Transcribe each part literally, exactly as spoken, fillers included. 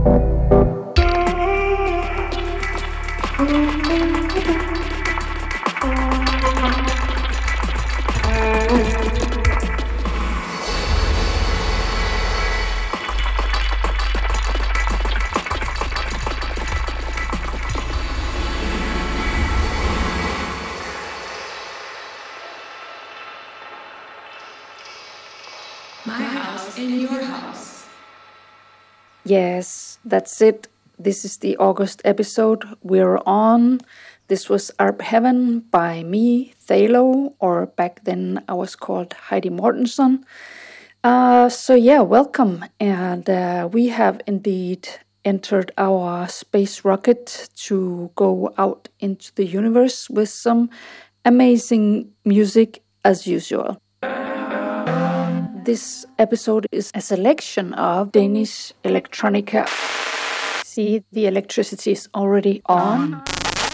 Yes, that's it. This is the August episode we're on. This was Arp Heaven by me, Thalo, or back then I was called Heidi Mortensen. Uh, so yeah, welcome. And uh, we have indeed entered our space rocket to go out into the universe with some amazing music as usual. This episode is a selection of Danish electronica. See, the electricity is already on.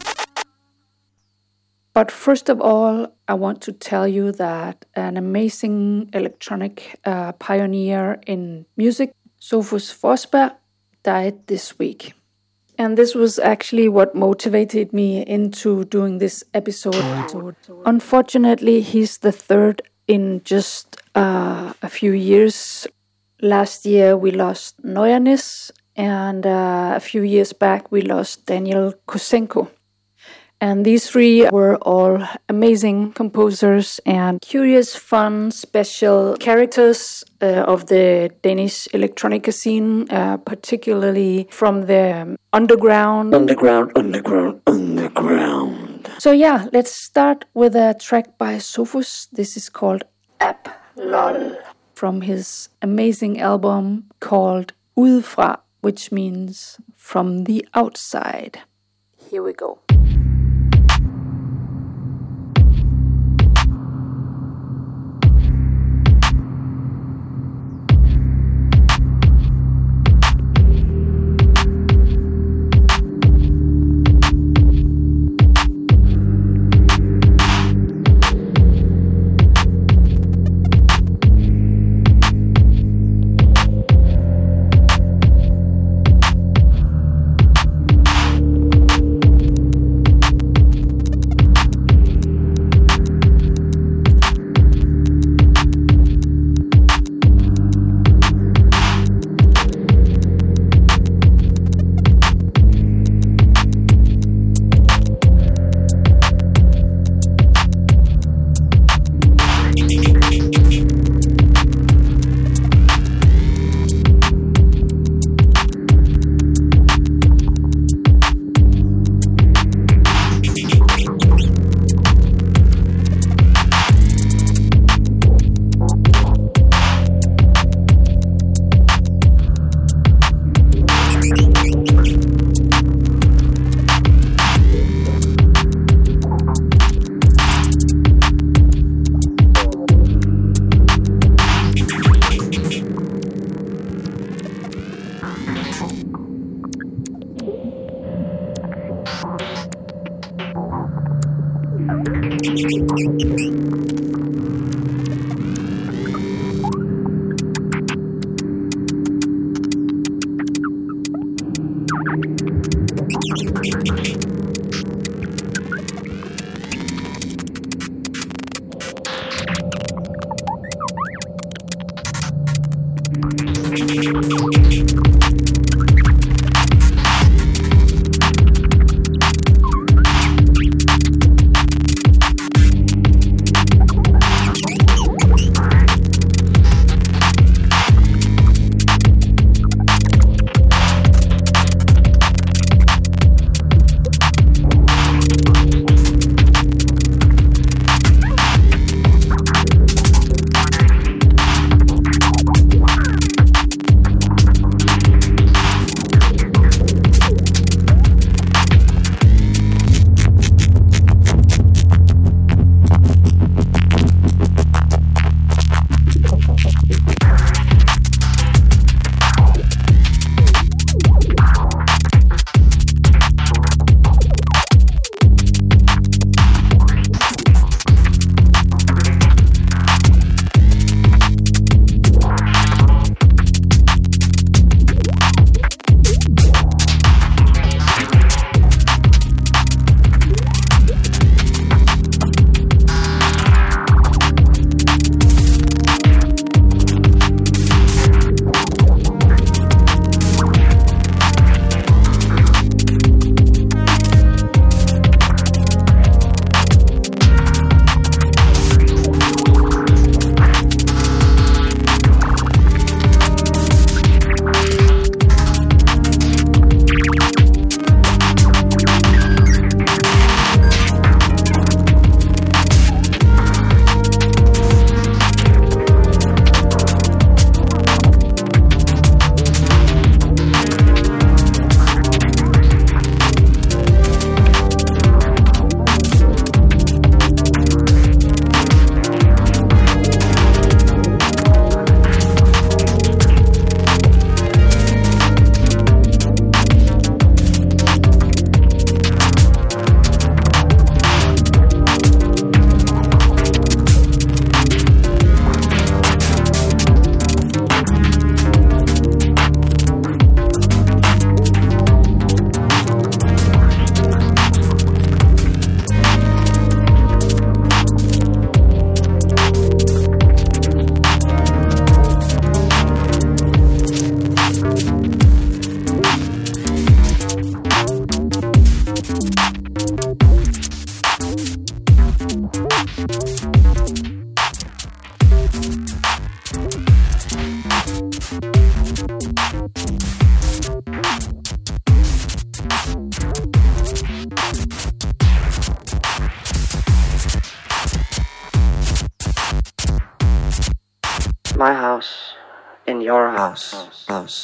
But first of all, I want to tell you that an amazing electronic uh, pioneer in music, Sophus Forsberg, died this week. And this was actually what motivated me into doing this episode. Unfortunately, he's the third in just uh, a few years. Last year we lost Noyanis, and uh, a few years back we lost Daniel Kosenko. And these three were all amazing composers and curious, fun, special characters uh, of the Danish electronica scene, uh, particularly from the underground, underground, underground, underground. So yeah, let's start with a track by Sophus. This is called App Lol, from his amazing album called Udefra, which means from the outside. Here we go. My house in your house. house.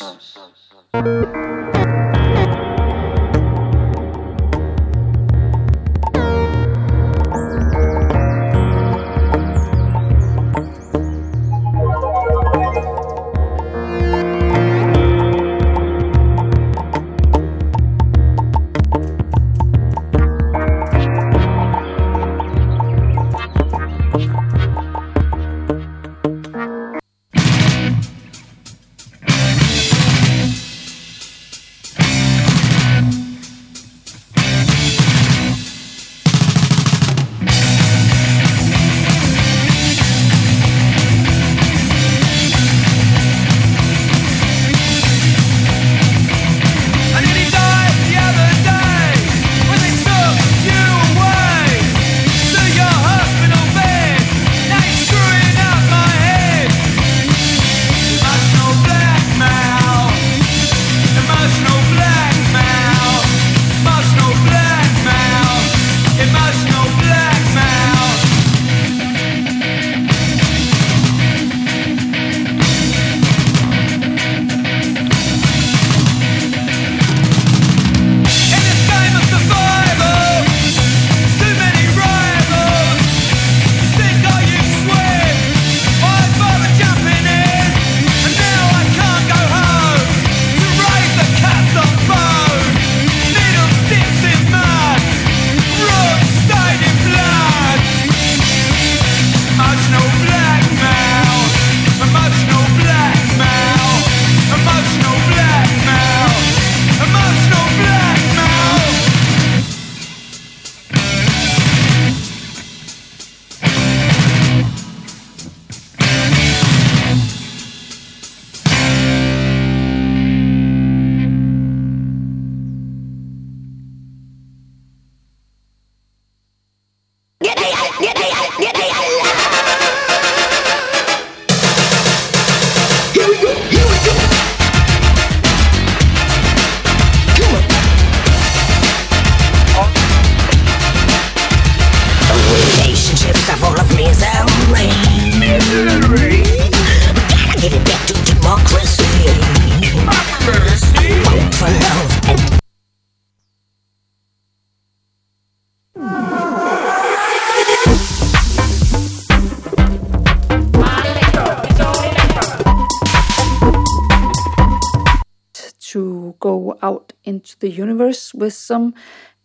To go out into the universe with some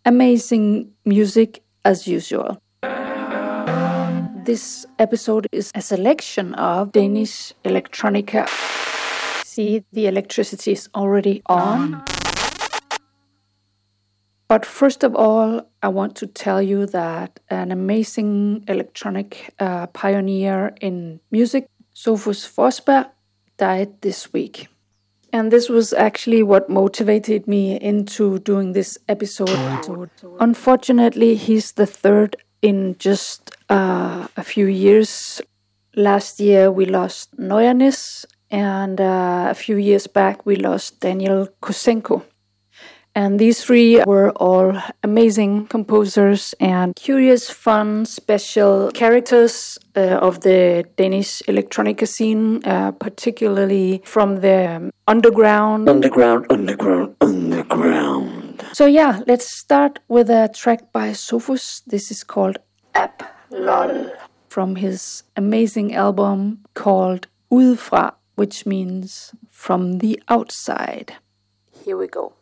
amazing music as usual. This episode is a selection of Danish electronica. See, the electricity is already on. But first of all, I want to tell you that an amazing electronic uh, pioneer in music, Sophus Forsberg, died this week. And this was actually what motivated me into doing this episode. Unfortunately, he's the third in just uh, a few years. Last year we lost Noyanis, and uh, a few years back we lost Daniel Kosenko. And these three were all amazing composers and curious, fun, special characters uh, of the Danish electronica scene, uh, particularly from the underground. Underground, underground, underground. So yeah, let's start with a track by Sophus. This is called App Lol, from his amazing album called Udefra, which means from the outside. Here we go.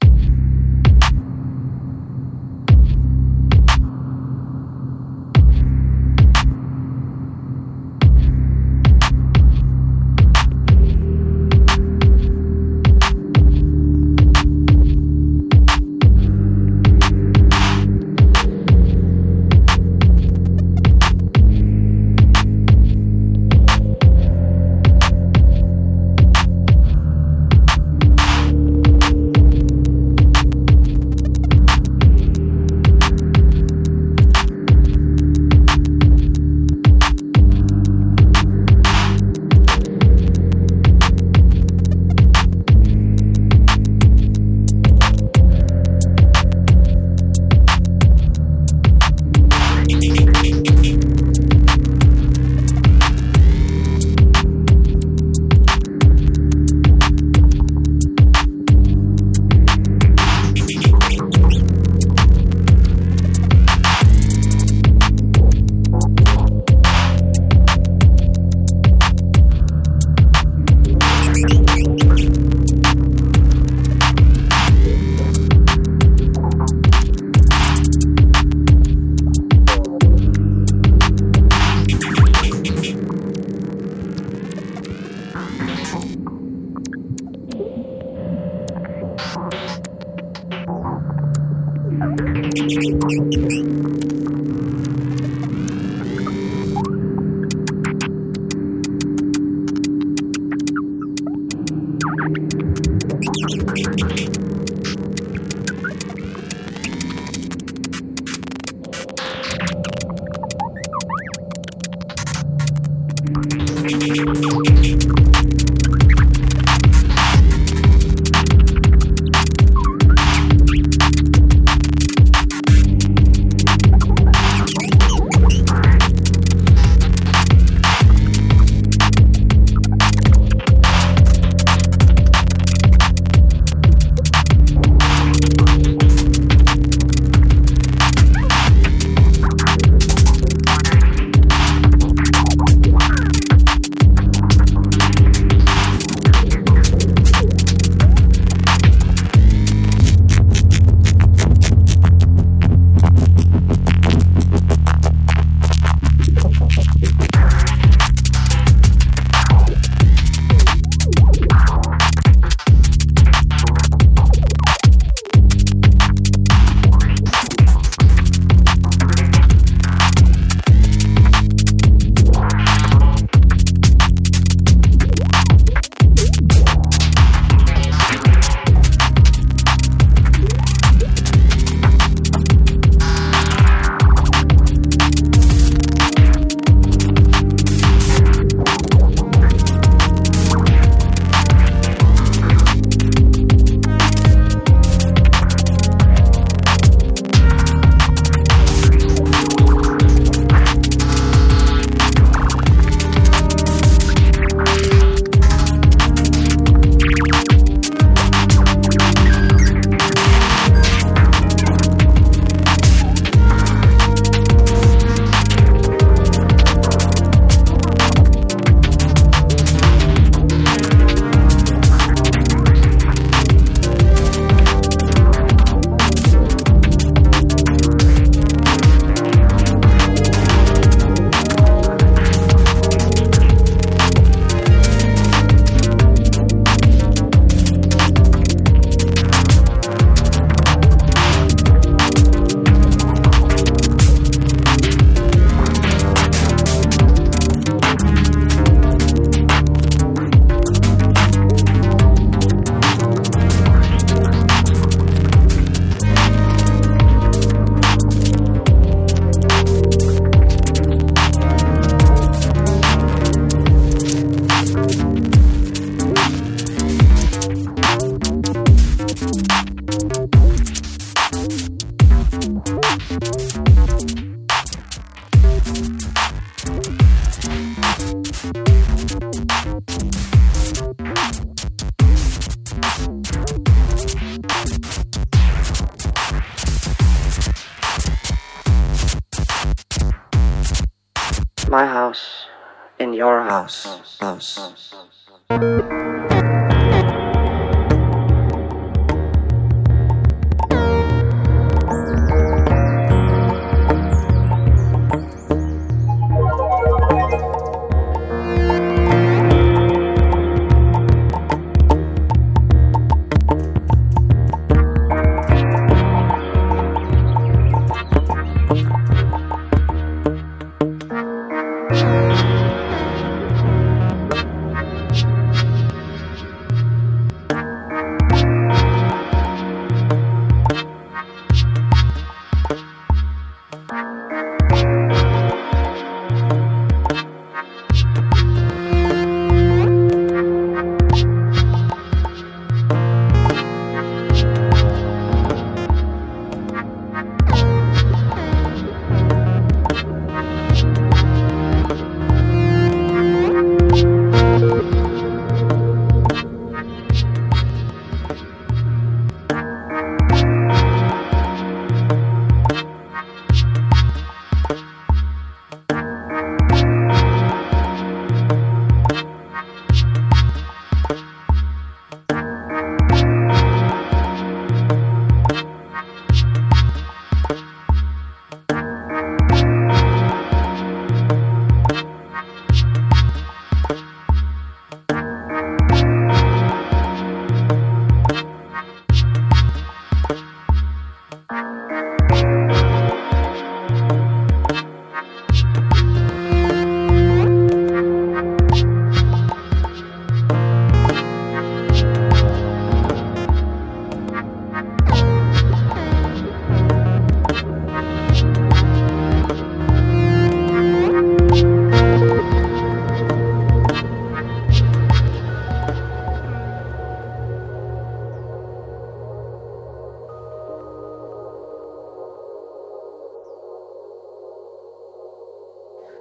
My house in your house. House.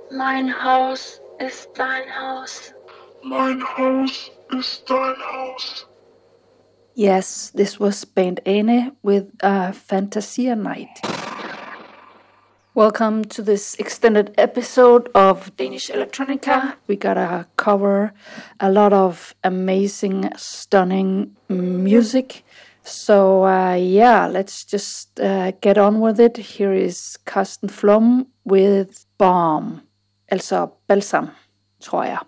Mein Haus ist dein Haus. Mein Haus ist dein Haus. Yes, this was Band Ane with uh, Fantasia Night. Welcome to this extended episode of Danish Electronica. We gotta cover a lot of amazing, stunning music. So uh, yeah, let's just uh, get on with it. Here is Carsten Flum with Balm. Altså balsam, tror jeg.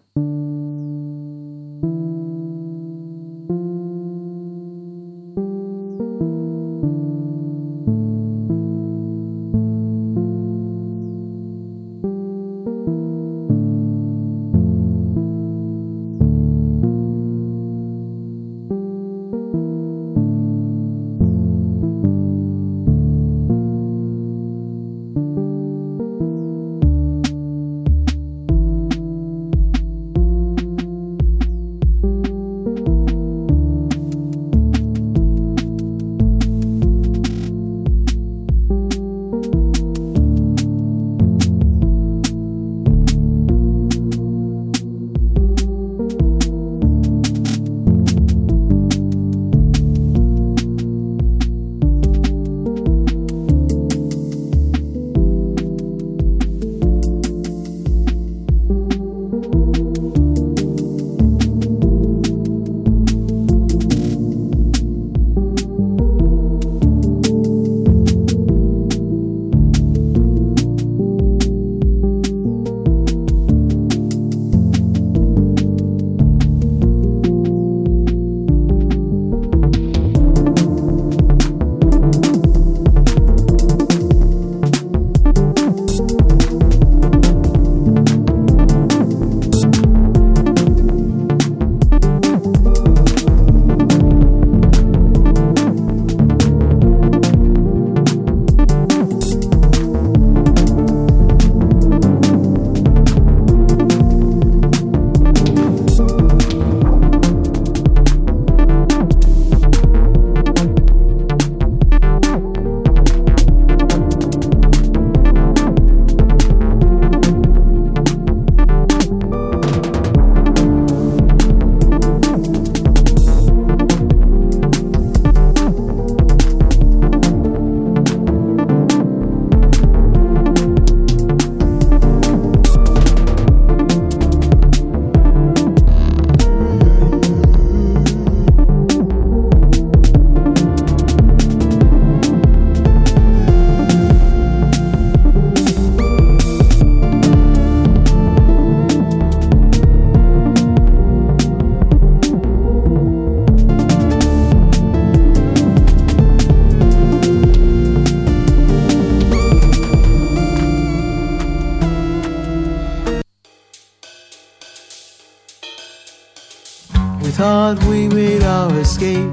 Thought we made our escape,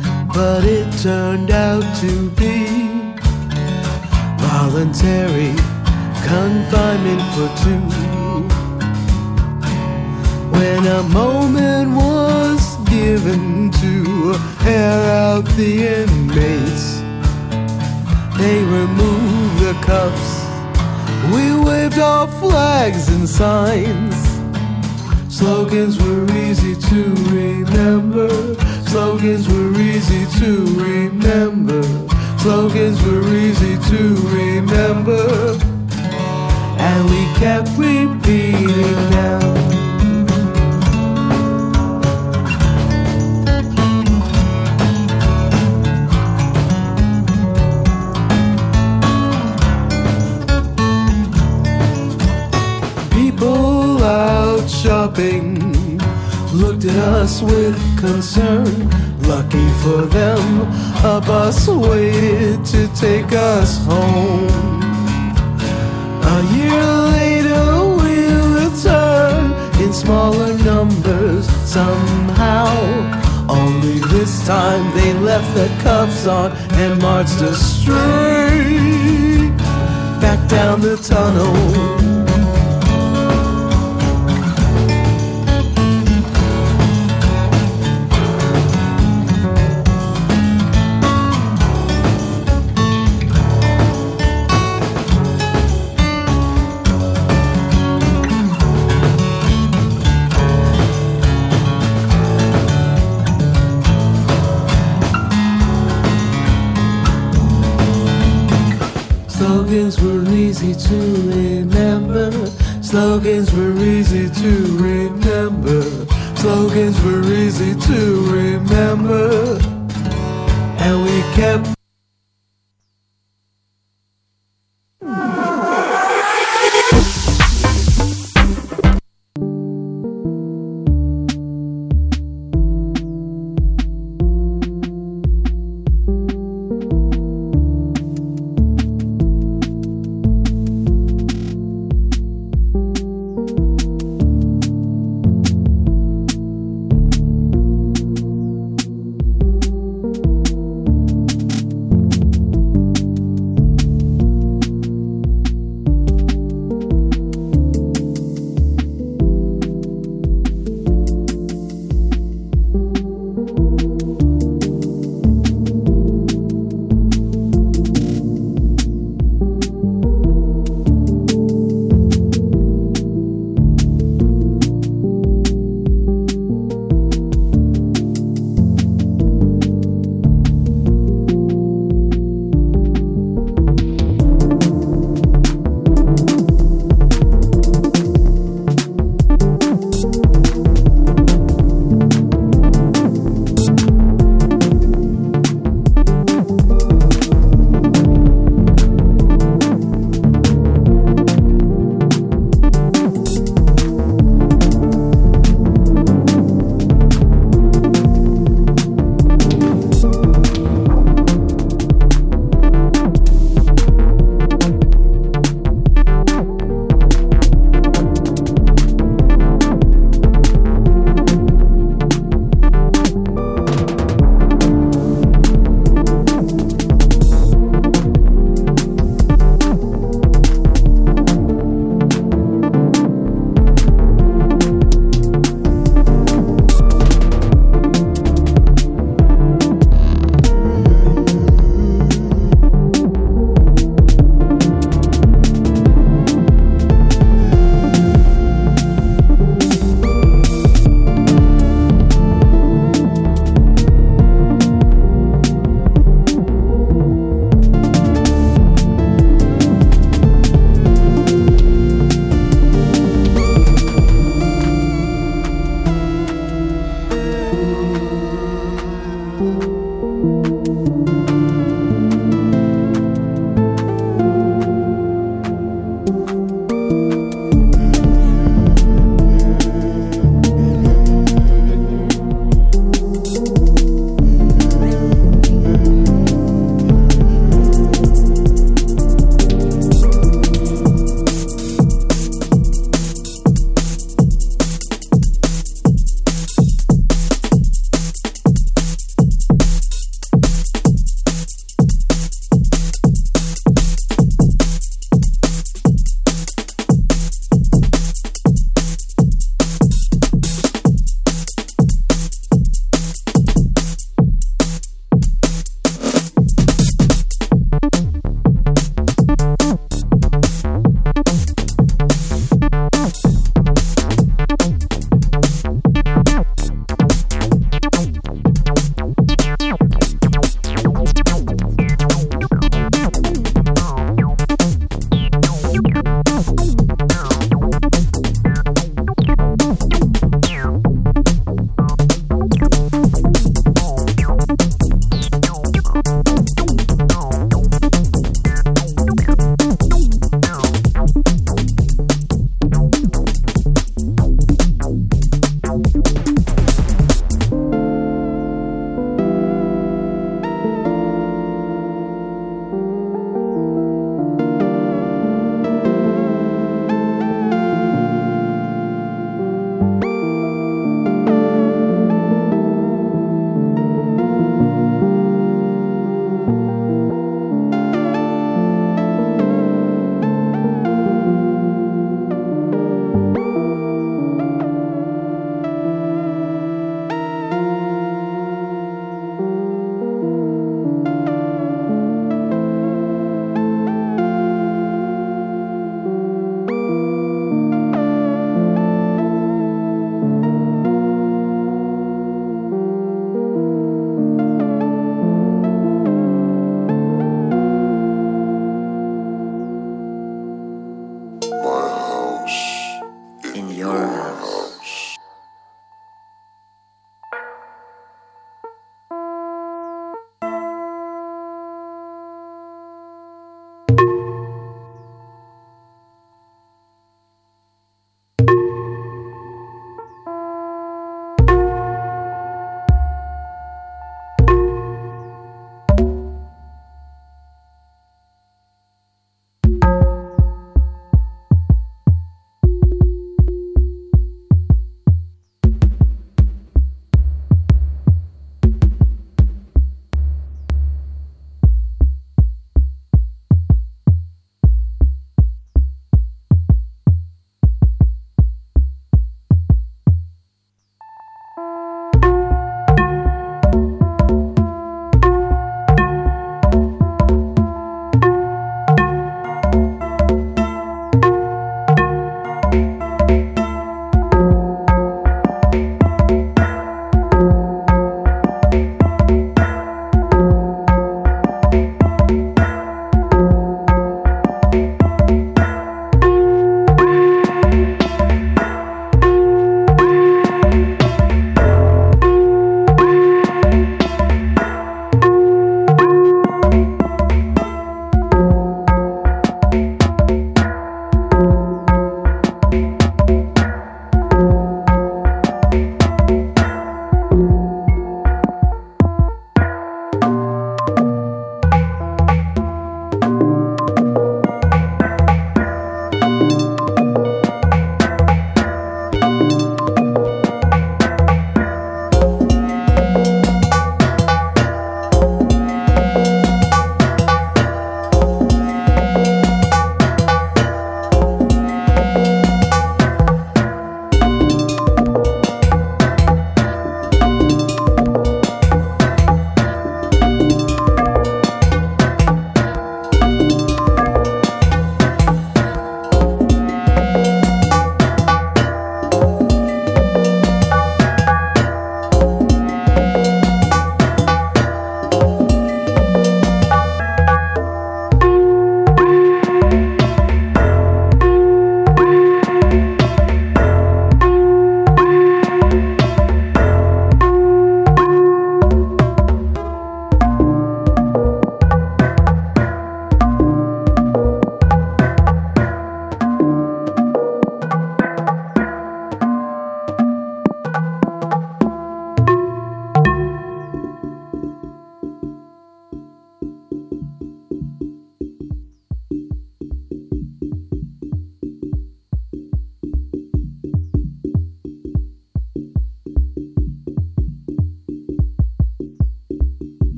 but it turned out to be voluntary confinement for two. When a moment was given to air out the inmates, they removed the cuffs. We waved our flags and signs. Slogans were easy to remember. Slogans were easy to remember. Slogans were easy to remember. And we kept repeating them. People out shopping looked at us with concern. Lucky for them, a bus waited to take us home. A year later we'll return in smaller numbers somehow. Only this time they left their cuffs on and marched us straight back down the tunnel. Slogans were easy to remember. Slogans were easy to remember. Slogans were easy to remember. And we kept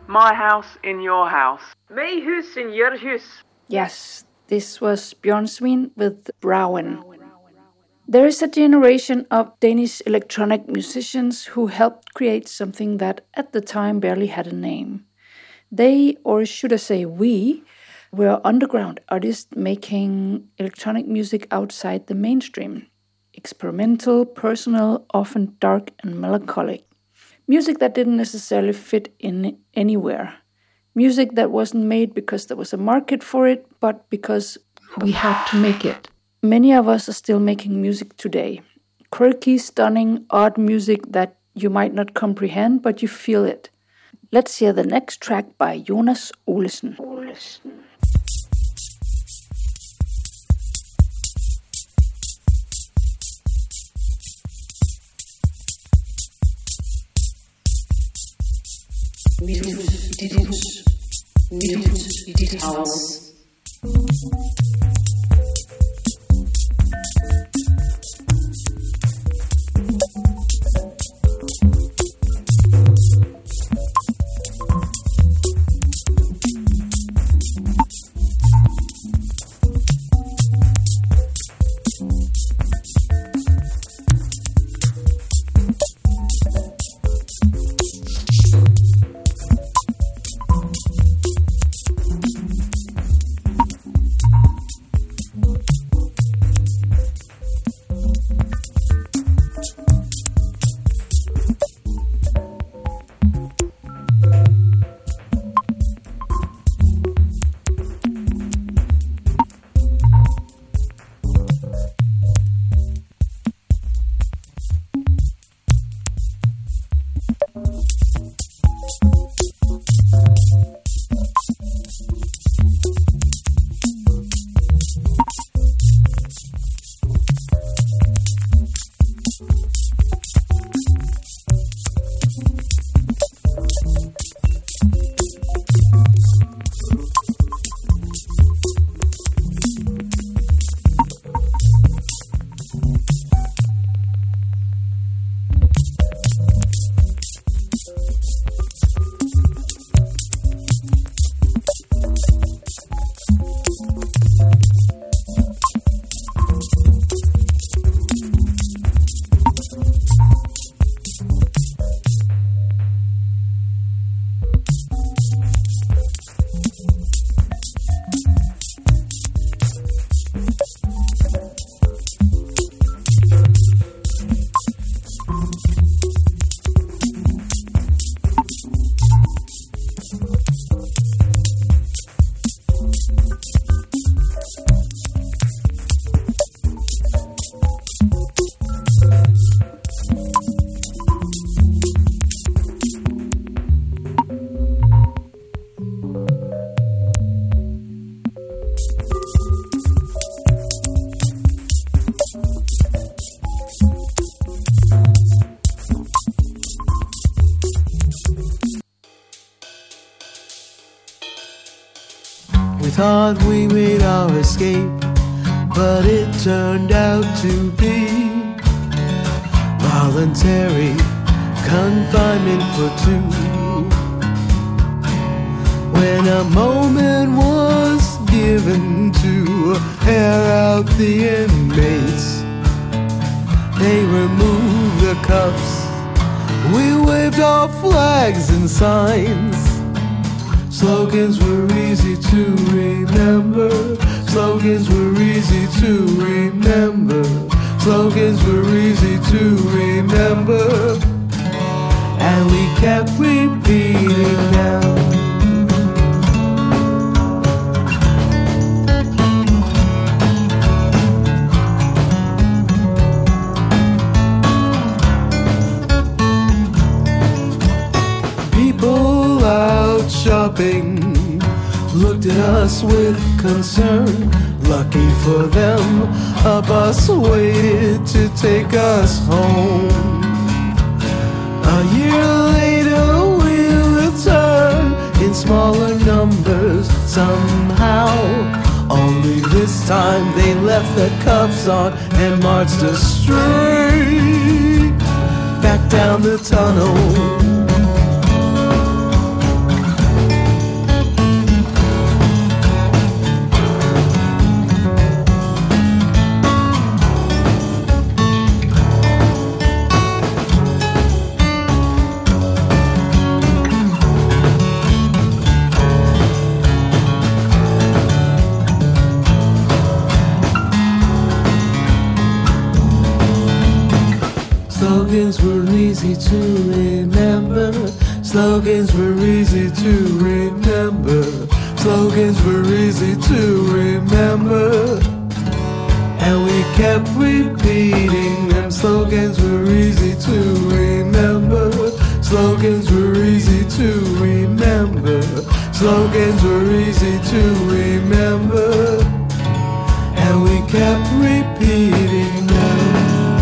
My house in your house. My hus in your hus. Yes, this was Bjørnsvin with Browen. There is a generation of Danish electronic musicians who helped create something that at the time barely had a name. They, or should I say we, were underground artists making electronic music outside the mainstream. Experimental, personal, often dark and melancholic. Music that didn't necessarily fit in anywhere. Music that wasn't made because there was a market for it, but because we had to make it. Many of us are still making music today. Quirky, stunning, odd music that you might not comprehend, but you feel it. Let's hear the next track by Jonas Olesen. Olesen. Minus i dit hus. Minus i dit house. Thought we made our escape, but it turned out to be voluntary confinement for two. When a moment was given to air out the inmates, they removed the cuffs. We waved our flags and signs. Slogans were easy to remember. Slogans were easy to remember. Slogans were easy to remember. And we kept repeating them. People out shopping looked at us with concern. Lucky for them, a bus waited to take us home. A year later we'll return in smaller numbers somehow. Only this time they left the cuffs on and marched us straight back down the tunnel. Slogans were easy to remember. Slogans were easy to remember. Slogans were easy to remember. And we kept repeating them. Slogans were easy to remember. Slogans were easy to remember. Slogans were easy to remember. And we kept repeating them.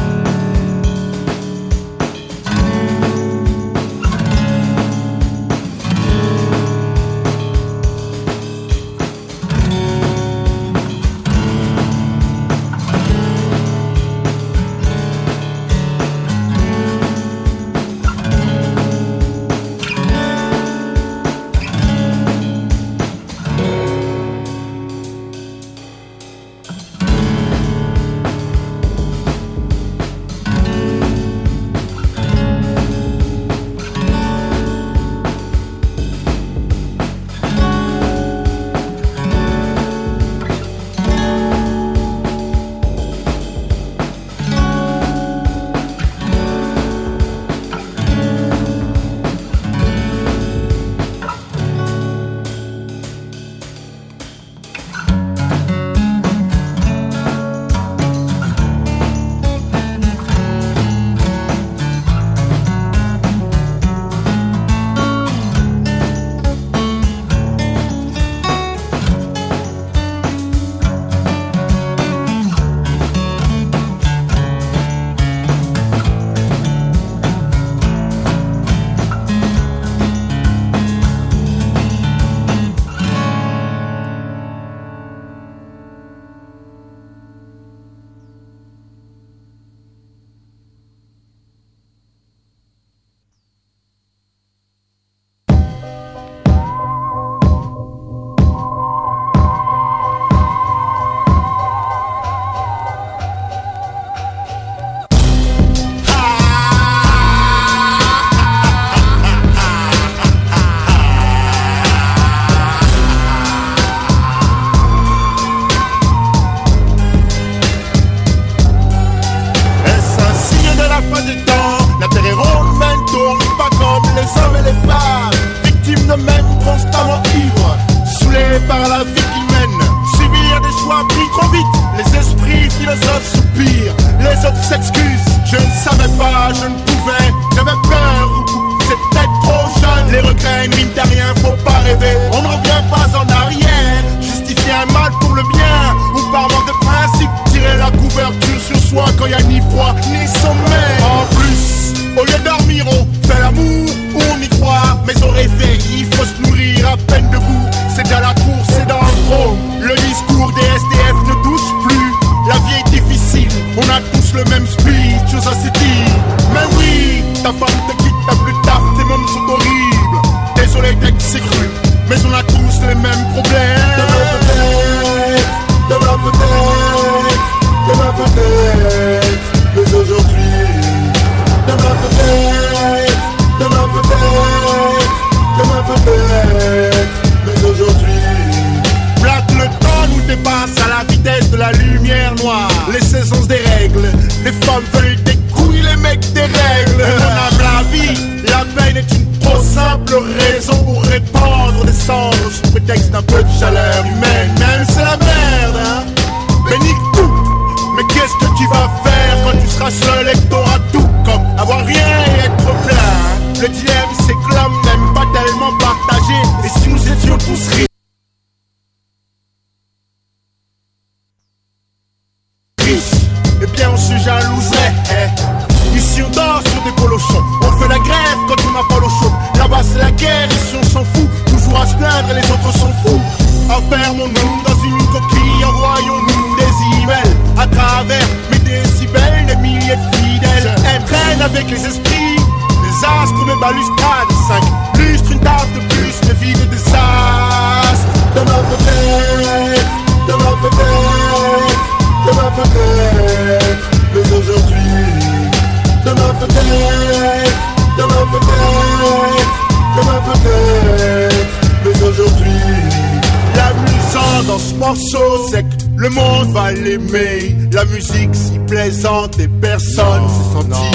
Le monde va l'aimer, la musique si plaisante et personne s'est senti visé.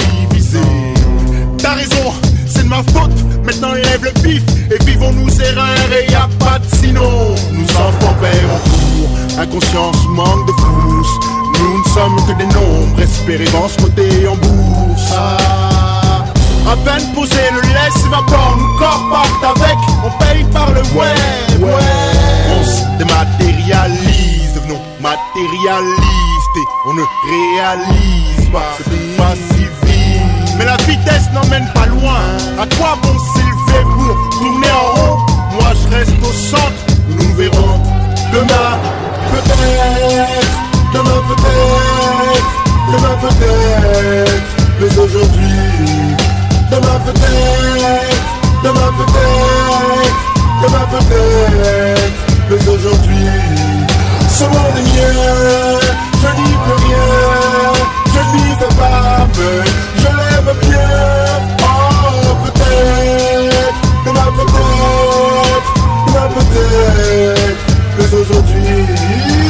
brisé. T'as raison, c'est de ma faute, maintenant lève le pif et vivons nos erreurs et y a pas de sinon. Nous enfants pères en cours, inconscience manque de force. Nous ne sommes que des nombres, espérance cotée en bourse. Ah, à peine posé, le lait s'évapore, nos corps partent avec, on paye par le web, ouais. On se dématérialise, devenons matérialistes et on ne réalise pas, c'est pas si vite. Mais la vitesse n'emmène pas loin, à quoi bon s'élever pour tourner en rond? Moi je reste au centre, nous verrons demain, peut-être, demain peut-être, demain peut-être, mais aujourd'hui, demain peut-être, demain peut-être, demain peut-être, mais aujourd'hui, ce monde est mien, je n'y peux rien, je n'y fais pas, mais je l'aime bien. Oh, peut-être, demain peut-être, demain peut-être, mais aujourd'hui.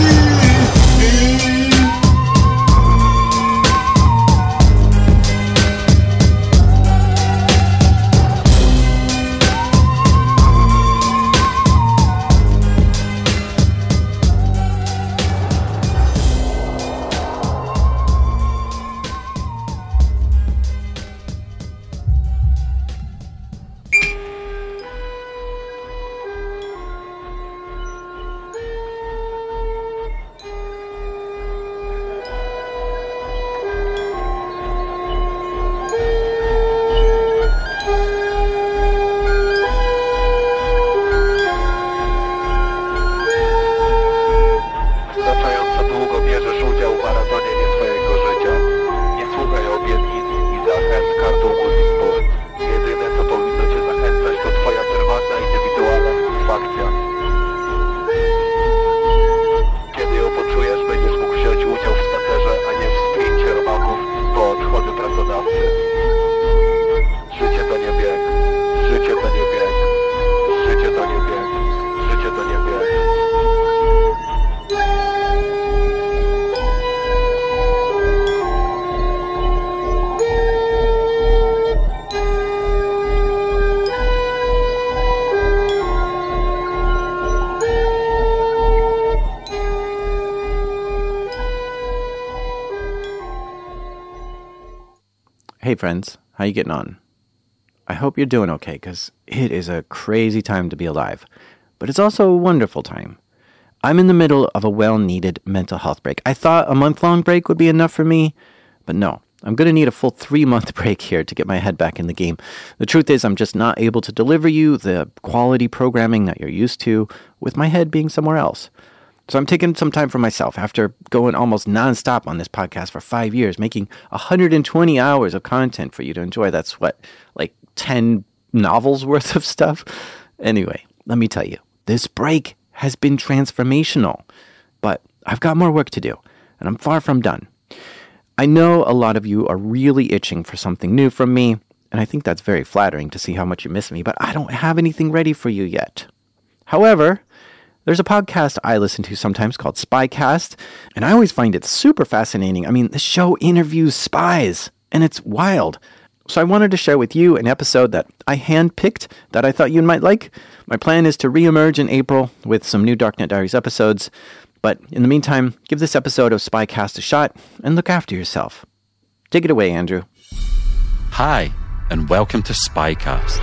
Hey friends, how you getting on? I hope you're doing okay, because it is a crazy time to be alive, but it's also a wonderful time. I'm in the middle of a well-needed mental health break. I thought a month-long break would be enough for me, but no. I'm going to need a full three-month break here to get my head back in the game. The truth is, I'm just not able to deliver you the quality programming that you're used to, with my head being somewhere else. So I'm taking some time for myself after going almost nonstop on this podcast for five years, making one hundred twenty hours of content for you to enjoy. That's what, like ten novels worth of stuff? Anyway, let me tell you, this break has been transformational, but I've got more work to do, and I'm far from done. I know a lot of you are really itching for something new from me, and I think that's very flattering to see how much you miss me, but I don't have anything ready for you yet. However, there's a podcast I listen to sometimes called Spycast, and I always find it super fascinating. I mean, the show interviews spies, and it's wild. So I wanted to share with you an episode that I handpicked that I thought you might like. My plan is to reemerge in April with some new Darknet Diaries episodes, but in the meantime, give this episode of Spycast a shot and look after yourself. Take it away, Andrew. Hi, and welcome to Spycast.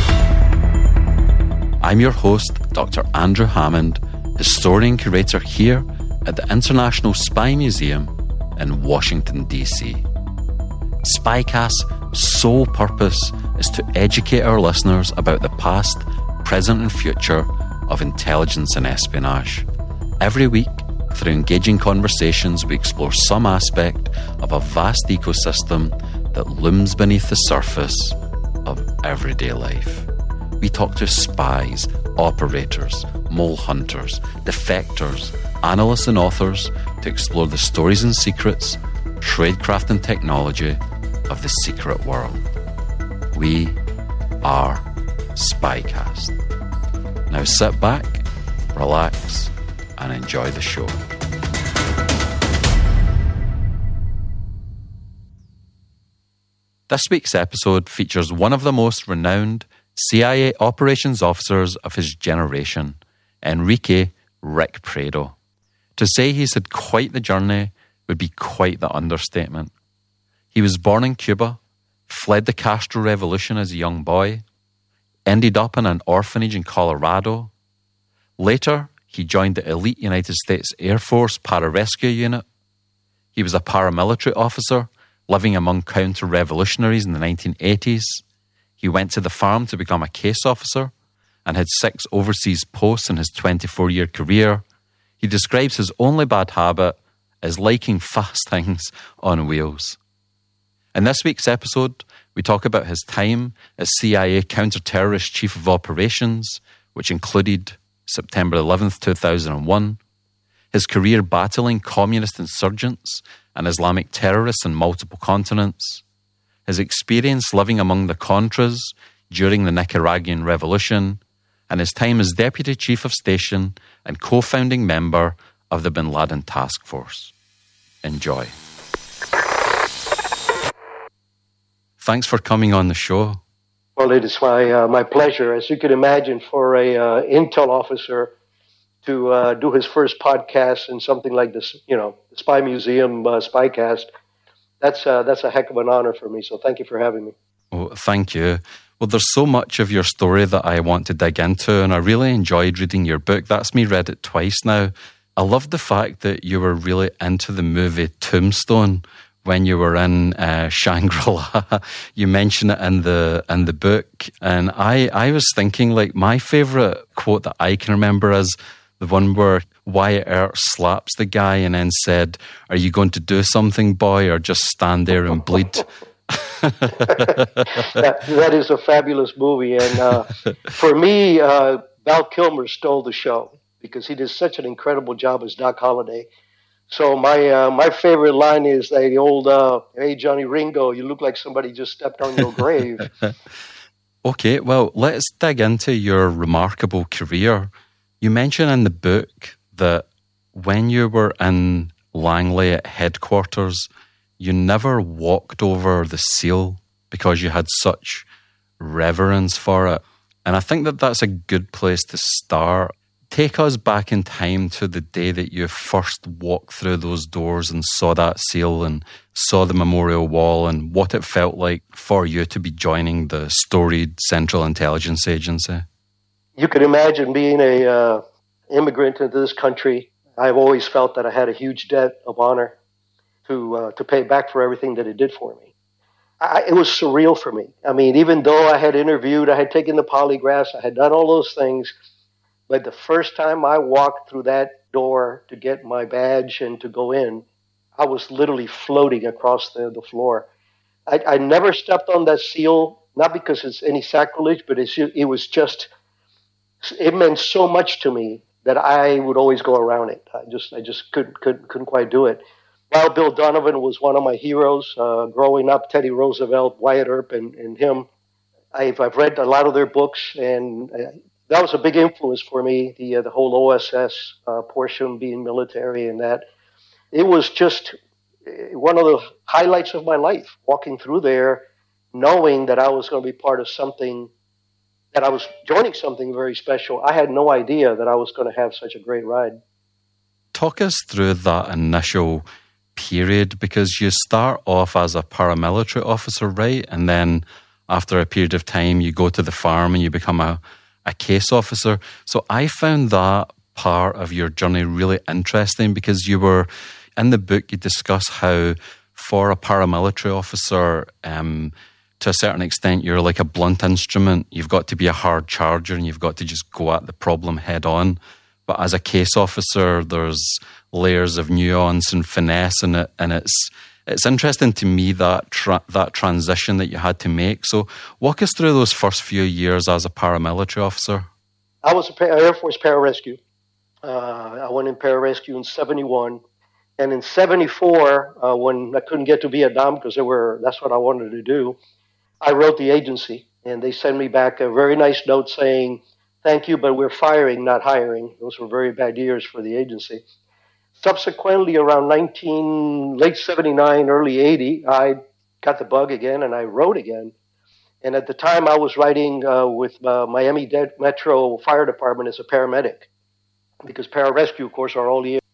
I'm your host, Doctor Andrew Hammond, historian curator here at the International Spy Museum in Washington, D C. Spycast's sole purpose is to educate our listeners about the past, present and future of intelligence and espionage. Every week, through engaging conversations, we explore some aspect of a vast ecosystem that looms beneath the surface of everyday life. We talk to spies, operators, mole hunters, defectors, analysts and authors to explore the stories and secrets, tradecraft and technology of the secret world. We are Spycast. Now sit back, relax, and enjoy the show. This week's episode features one of the most renowned C I A operations officers of his generation, Enrique Rick Prado. To say he's had quite the journey would be quite the understatement. He was born in Cuba, fled the Castro Revolution as a young boy, ended up in an orphanage in Colorado. Later, he joined the elite United States Air Force Pararescue Unit. He was a paramilitary officer living among counter-revolutionaries in the nineteen eighties. He went to the farm to become a case officer and had six overseas posts in his twenty-four-year career. He describes his only bad habit as liking fast things on wheels. In this week's episode, we talk about his time as C I A Counter-Terrorist Chief of Operations, which included September eleventh, two thousand one, his career battling communist insurgents and Islamic terrorists on multiple continents, his experience living among the Contras during the Nicaraguan Revolution, and his time as Deputy Chief of Station and co-founding member of the Bin Laden Task Force. Enjoy. Thanks for coming on the show. Well, it is my uh, my pleasure. As you can imagine, for a uh, intel officer to uh, do his first podcast in something like this, you know, the Spy Museum uh, Spycast, that's uh, that's a heck of an honor for me. So thank you for having me. Oh, thank you. Well, there's so much of your story that I want to dig into, and I really enjoyed reading your book. That's me read it twice now. I love the fact that you were really into the movie Tombstone when you were in uh, Shangri-La. You mention it in the in the book, and I I was thinking, like, my favourite quote that I can remember is the one where Wyatt Earp slaps the guy and then said, "Are you going to do something, boy, or just stand there and bleed?" that, that is a fabulous movie, and uh, for me, uh, Val Kilmer stole the show because he did such an incredible job as Doc Holliday. So my uh, my favorite line is the old, uh, "Hey, Johnny Ringo, you look like somebody just stepped on your grave." Okay, well, let's dig into your remarkable career. You mention in the book that when you were in Langley at headquarters, you never walked over the seal because you had such reverence for it. And I think that that's a good place to start. Take us back in time to the day that you first walked through those doors and saw that seal and saw the memorial wall and what it felt like for you to be joining the storied Central Intelligence Agency. You could imagine being a uh, immigrant into this country. I've always felt that I had a huge debt of honor to uh, to pay back for everything that it did for me. I, it was surreal for me. I mean, even though I had interviewed, I had taken the polygraphs, I had done all those things, but the first time I walked through that door to get my badge and to go in, I was literally floating across the, the floor. I, I never stepped on that seal, not because it's any sacrilege, but it's, it was just, it meant so much to me that I would always go around it. I just I just couldn't, couldn't, couldn't quite do it. Wild Bill Donovan was one of my heroes. Uh, growing up, Teddy Roosevelt, Wyatt Earp, and, and him. I've, I've read a lot of their books, and uh, that was a big influence for me, the uh, the whole O S S uh, portion, being military and that. It was just one of the highlights of my life, walking through there, knowing that I was going to be part of something, that I was joining something very special. I had no idea that I was going to have such a great ride. Talk us through that initial period, because you start off as a paramilitary officer, right? And then after a period of time, you go to the farm and you become a, a case officer. So I found that part of your journey really interesting, because you were, in the book, you discuss how for a paramilitary officer, um, to a certain extent, you're like a blunt instrument. You've got to be a hard charger and you've got to just go at the problem head on. But as a case officer, there's layers of nuance and finesse in it, and it's it's interesting to me that tra- that transition that you had to make. So walk us through those first few years as a paramilitary officer. I was an Air Force pararescue. Uh, I went in pararescue in seventy-one. And in seventy-four, uh, when I couldn't get to Vietnam because they were that's what I wanted to do, I wrote the agency, and they sent me back a very nice note saying, "Thank you, but we're firing, not hiring." Those were very bad years for the agency. Subsequently, around nineteen, late seventy-nine, early eighty, I got the bug again, and I wrote again. And at the time, I was writing uh, with uh, Miami-Dade Metro Fire Department as a paramedic, because pararescue, of course, are all the